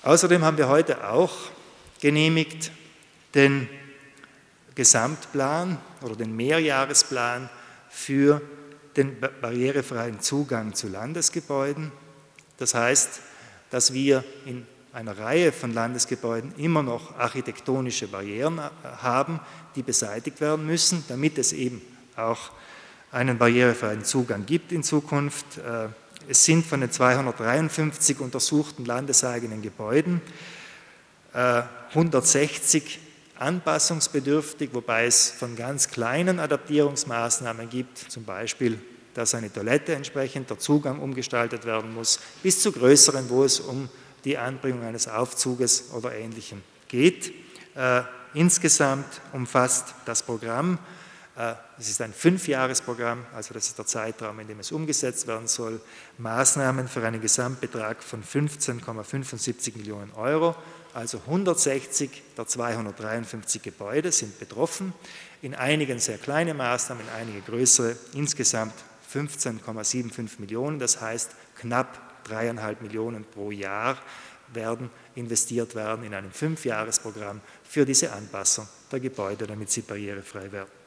Außerdem haben wir heute auch genehmigt den Gesamtplan oder den Mehrjahresplan für den barrierefreien Zugang zu Landesgebäuden. Das heißt, dass wir in einer Reihe von Landesgebäuden immer noch architektonische Barrieren haben, die beseitigt werden müssen, damit es eben auch einen barrierefreien Zugang gibt in Zukunft. Es sind von den 253 untersuchten landeseigenen Gebäuden 160 anpassungsbedürftig, wobei es von ganz kleinen Adaptierungsmaßnahmen gibt, zum Beispiel, dass eine Toilette entsprechend der Zugang umgestaltet werden muss, bis zu größeren, wo es um die Anbringung eines Aufzuges oder Ähnlichem geht. Insgesamt umfasst das Programm, es ist ein 5-Jahres-Programm, also das ist der Zeitraum, in dem es umgesetzt werden soll, Maßnahmen für einen Gesamtbetrag von 15,75 Millionen Euro. Also 160 der 253 Gebäude sind betroffen, in einigen sehr kleine Maßnahmen, in einige größere, insgesamt 15,75 Millionen, das heißt knapp 3,5 Millionen pro Jahr werden investiert werden in einem 5-Jahres-Programm für diese Anpassung der Gebäude, damit sie barrierefrei werden.